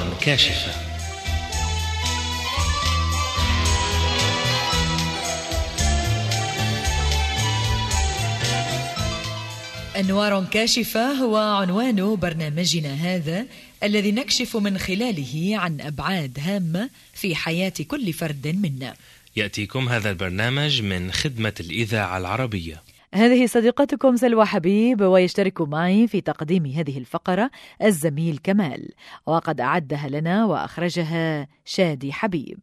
كاشفة. أنوار كاشفة هو عنوان برنامجنا هذا، الذي نكشف من خلاله عن أبعاد هامة في حياة كل فرد منا. يأتيكم هذا البرنامج من خدمة الإذاعة العربية. هذه صديقتكم سلوى حبيب، ويشترك معي في تقديم هذه الفقرة الزميل كمال، وقد أعدها لنا وأخرجها شادي حبيب.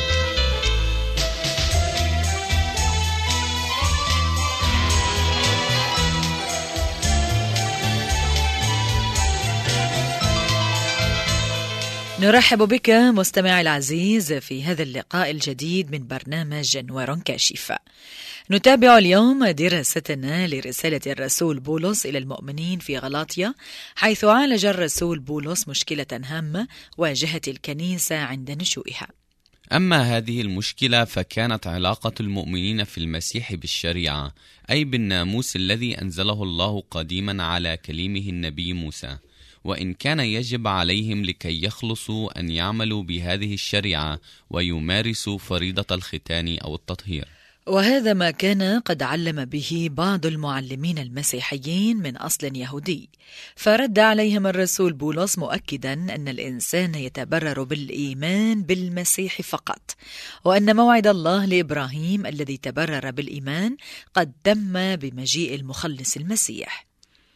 نرحب بك مستمعي العزيز في هذا اللقاء الجديد من برنامج أنوار كاشفة. نتابع اليوم دراستنا لرسالة الرسول بولس إلى المؤمنين في غلاطيا، حيث عالج الرسول بولس مشكلة هامة واجهت الكنيسة عند نشوئها. أما هذه المشكلة فكانت علاقة المؤمنين في المسيح بالشريعة، أي بالناموس الذي أنزله الله قديما على كليمه النبي موسى، وإن كان يجب عليهم لكي يخلصوا أن يعملوا بهذه الشريعة ويمارسوا فريضة الختان أو التطهير. وهذا ما كان قد علم به بعض المعلمين المسيحيين من أصل يهودي، فرد عليهم الرسول بولس مؤكدا أن الإنسان يتبرر بالإيمان بالمسيح فقط، وأن موعد الله لإبراهيم الذي تبرر بالإيمان قد تم بمجيء المخلص المسيح.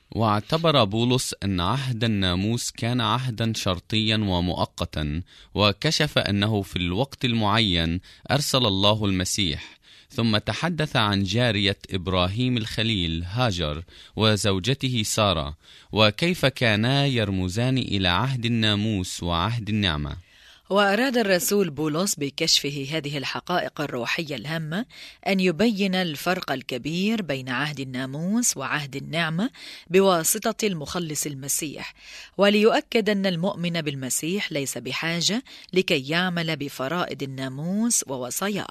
واعتبر بولس أن عهد الناموس كان عهدا شرطيا ومؤقتا، وكشف أنه في الوقت المعين أرسل الله المسيح. ثم تحدث عن جارية إبراهيم الخليل هاجر وزوجته سارة، وكيف كانا يرمزان إلى عهد الناموس وعهد النعمة. وأراد الرسول بولس بكشفه هذه الحقائق الروحية الهامة أن يبين الفرق الكبير بين عهد الناموس وعهد النعمة بواسطة المخلص المسيح، وليؤكد أن المؤمن بالمسيح ليس بحاجة لكي يعمل بفرائض الناموس ووصاياه.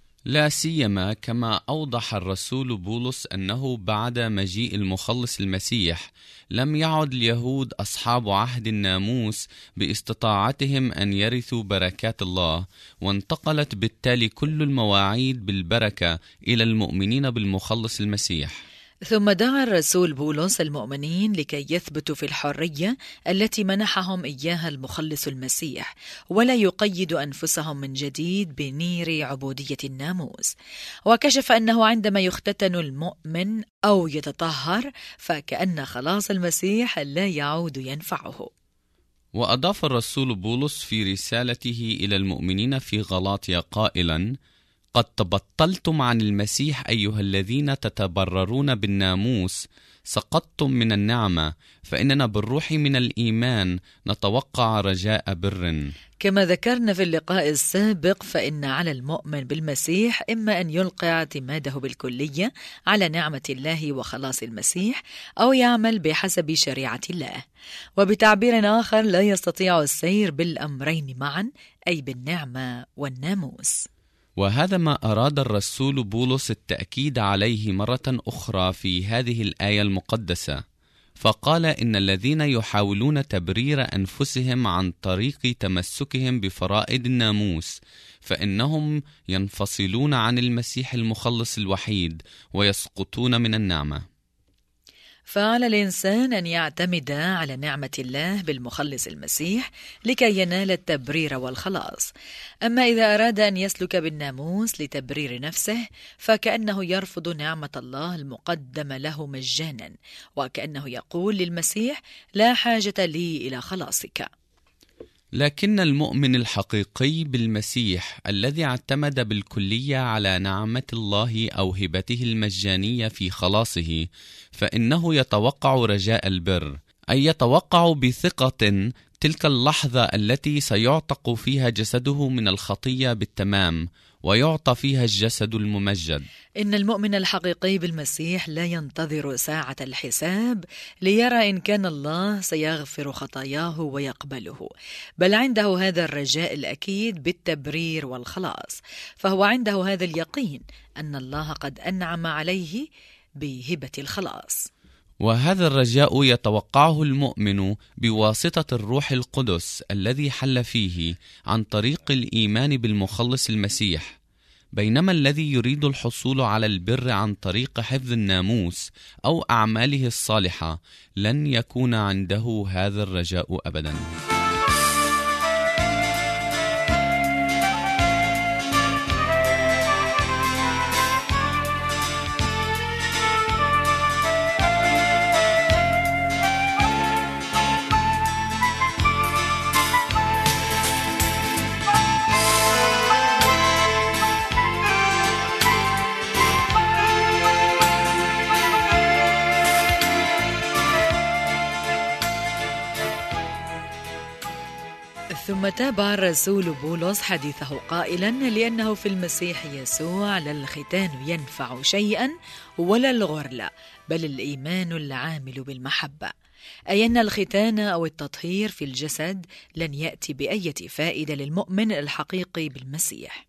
لا سيما كما أوضح الرسول بولس أنه بعد مجيء المخلص المسيح لم يعد اليهود أصحاب عهد الناموس باستطاعتهم أن يرثوا بركات الله، وانتقلت بالتالي كل المواعيد بالبركة إلى المؤمنين بالمخلص المسيح. ثم دعا الرسول بولس المؤمنين لكي يثبتوا في الحرية التي منحهم إياها المخلص المسيح، ولا يقيدوا أنفسهم من جديد بنير عبودية الناموس. وكشف أنه عندما يختتن المؤمن أو يتطهر فكأن خلاص المسيح لا يعود ينفعه. وأضاف الرسول بولس في رسالته إلى المؤمنين في غلاطيا قائلا: قد تبطلتم عن المسيح أيها الذين تتبررون بالناموس، سقطتم من النعمة، فإننا بالروح من الإيمان نتوقع رجاء بر. كما ذكرنا في اللقاء السابق، فإن على المؤمن بالمسيح إما أن يلقي اعتماده بالكلية على نعمة الله وخلاص المسيح، أو يعمل بحسب شريعة الله. وبتعبير آخر، لا يستطيع السير بالأمرين معا، أي بالنعمة والناموس. وهذا ما أراد الرسول بولس التأكيد عليه مرة أخرى في هذه الآية المقدسة، فقال إن الذين يحاولون تبرير أنفسهم عن طريق تمسكهم بفرائض الناموس فإنهم ينفصلون عن المسيح المخلص الوحيد ويسقطون من النعمة. فعلى الإنسان أن يعتمد على نعمة الله بالمخلص المسيح لكي ينال التبرير والخلاص. أما إذا أراد أن يسلك بالناموس لتبرير نفسه فكأنه يرفض نعمة الله المقدمة له مجانا، وكأنه يقول للمسيح: لا حاجة لي إلى خلاصك. لكن المؤمن الحقيقي بالمسيح الذي اعتمد بالكلية على نعمة الله أو هبته المجانية في خلاصه، فإنه يتوقع رجاء البر، أي يتوقع بثقة تلك اللحظة التي سيعتق فيها جسده من الخطية بالتمام ويعطى فيها الجسد الممجد. إن المؤمن الحقيقي بالمسيح لا ينتظر ساعة الحساب ليرى إن كان الله سيغفر خطاياه ويقبله، بل عنده هذا الرجاء الأكيد بالتبرير والخلاص، فهو عنده هذا اليقين أن الله قد أنعم عليه بهبة الخلاص. وهذا الرجاء يتوقعه المؤمن بواسطة الروح القدس الذي حل فيه عن طريق الإيمان بالمخلص المسيح، بينما الذي يريد الحصول على البر عن طريق حفظ الناموس أو أعماله الصالحة لن يكون عنده هذا الرجاء أبدا. ثم تابع الرسول بولس حديثه قائلا: لأنه في المسيح يسوع لا الختان ينفع شيئا ولا الغرلة، بل الإيمان العامل بالمحبة. أي أن الختان أو التطهير في الجسد لن يأتي بأي فائدة للمؤمن الحقيقي بالمسيح.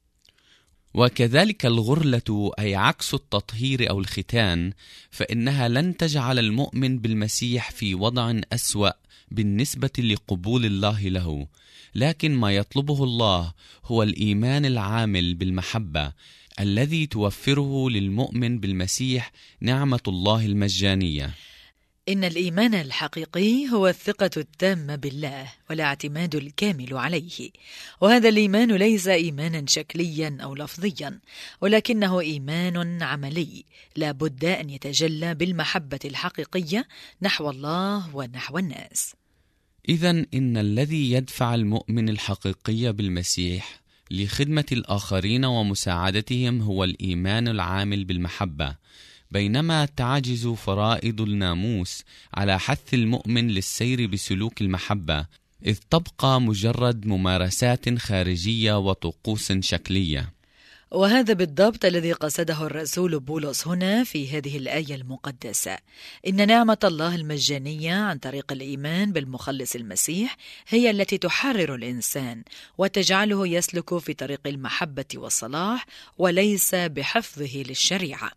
وكذلك الغرلة أي عكس التطهير أو الختان، فإنها لن تجعل المؤمن بالمسيح في وضع أسوأ بالنسبة لقبول الله له، لكن ما يطلبه الله هو الإيمان العامل بالمحبة الذي توفره للمؤمن بالمسيح نعمة الله المجانية. إن الإيمان الحقيقي هو الثقة التامة بالله والاعتماد الكامل عليه، وهذا الإيمان ليس إيمانا شكليا أو لفظيا، ولكنه إيمان عملي لا بد أن يتجلى بالمحبة الحقيقية نحو الله ونحو الناس. إذن إن الذي يدفع المؤمن الحقيقي بالمسيح لخدمة الآخرين ومساعدتهم هو الإيمان العامل بالمحبة، بينما تعجز فرائض الناموس على حث المؤمن للسير بسلوك المحبة، إذ تبقى مجرد ممارسات خارجية وطقوس شكلية. وهذا بالضبط الذي قصده الرسول بولس هنا في هذه الآية المقدسة. إن نعمة الله المجانية عن طريق الإيمان بالمخلص المسيح هي التي تحرر الإنسان وتجعله يسلك في طريق المحبة والصلاح، وليس بحفظه للشريعة.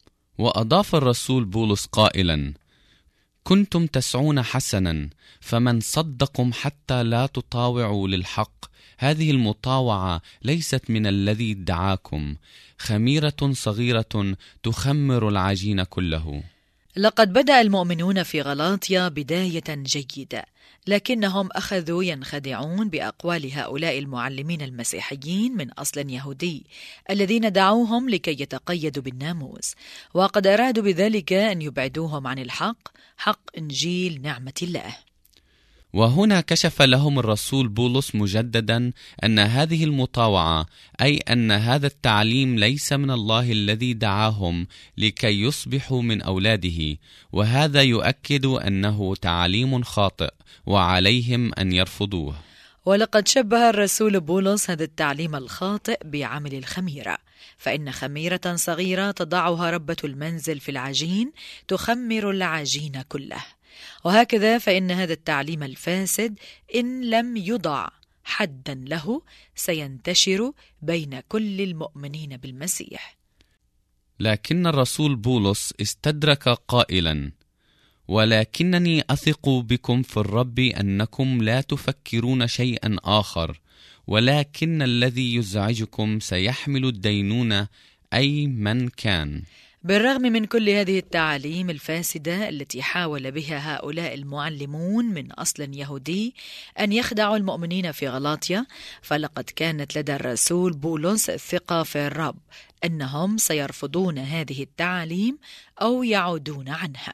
وأضاف الرسول بولس قائلا: كنتم تسعون حسنا، فمن صدقكم حتى لا تطاوعوا للحق. هذه المطاوعة ليست من الذي ادعاكم، خميرة صغيرة تخمر العجين كله. لقد بدأ المؤمنون في غلاطيا بداية جيدة، لكنهم أخذوا ينخدعون بأقوال هؤلاء المعلمين المسيحيين من أصل يهودي الذين دعوهم لكي يتقيدوا بالناموس، وقد أرادوا بذلك أن يبعدوهم عن الحق، حق إنجيل نعمة الله. وهنا كشف لهم الرسول بولس مجددا أن هذه المطاوعة، أي أن هذا التعليم ليس من الله الذي دعاهم لكي يصبحوا من أولاده، وهذا يؤكد أنه تعليم خاطئ وعليهم أن يرفضوه. ولقد شبه الرسول بولس هذا التعليم الخاطئ بعمل الخميرة، فإن خميرة صغيرة تضعها ربة المنزل في العجين تخمر العجين كله. وهكذا فإن هذا التعليم الفاسد إن لم يضع حدا له سينتشر بين كل المؤمنين بالمسيح. لكن الرسول بولس استدرك قائلا: ولكنني أثق بكم في الرب أنكم لا تفكرون شيئا آخر، ولكن الذي يزعجكم سيحمل الدينونة، أي من كان. بالرغم من كل هذه التعاليم الفاسدة التي حاول بها هؤلاء المعلمون من أصل يهودي أن يخدعوا المؤمنين في غلاطيا، فلقد كانت لدى الرسول بولس الثقة في الرب أنهم سيرفضون هذه التعاليم أو يعودون عنها.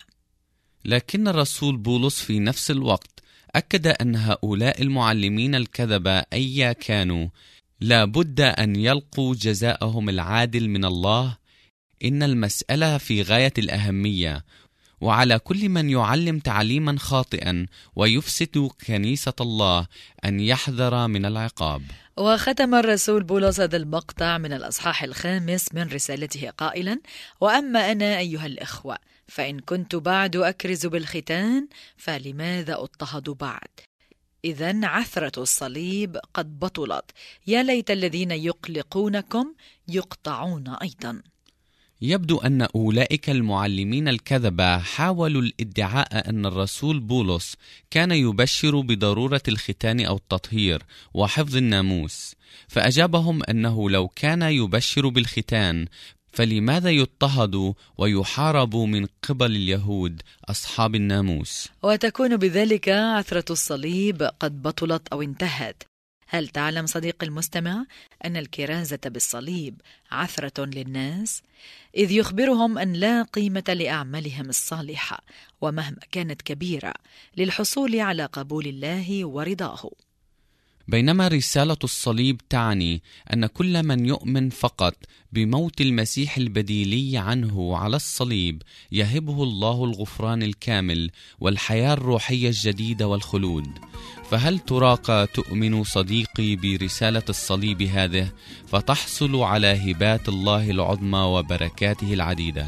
لكن الرسول بولس في نفس الوقت أكد أن هؤلاء المعلمين الكذبة أيا كانوا لا بد أن يلقوا جزاءهم العادل من الله. إن المسألة في غاية الأهمية، وعلى كل من يعلم تعليما خاطئا ويفسد كنيسة الله أن يحذر من العقاب. وختم الرسول بولس هذا المقطع من الأصحاح 5 من رسالته قائلا: وأما أنا أيها الإخوة فإن كنت بعد أكرز بالختان فلماذا أضطهد بعد؟ إذن عثرة الصليب قد بطلت، يا ليت الذين يقلقونكم يقطعون أيضا. يبدو أن أولئك المعلمين الكذبة حاولوا الادعاء أن الرسول بولس كان يبشر بضرورة الختان أو التطهير وحفظ الناموس، فأجابهم أنه لو كان يبشر بالختان فلماذا يضطهد ويحارب من قبل اليهود أصحاب الناموس؟ وتكون بذلك عثرة الصليب قد بطلت أو انتهت. هل تعلم صديقي المستمع أن الكرازة بالصليب عثرة للناس؟ إذ يخبرهم أن لا قيمة لأعمالهم الصالحة ومهما كانت كبيرة للحصول على قبول الله ورضاه. بينما رسالة الصليب تعني أن كل من يؤمن فقط بموت المسيح البديلي عنه على الصليب يهبه الله الغفران الكامل والحياة الروحية الجديدة والخلود. فهل تراك تؤمن صديقي برسالة الصليب هذه فتحصل على هبات الله العظمى وبركاته العديدة؟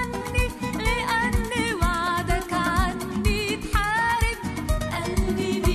قلبي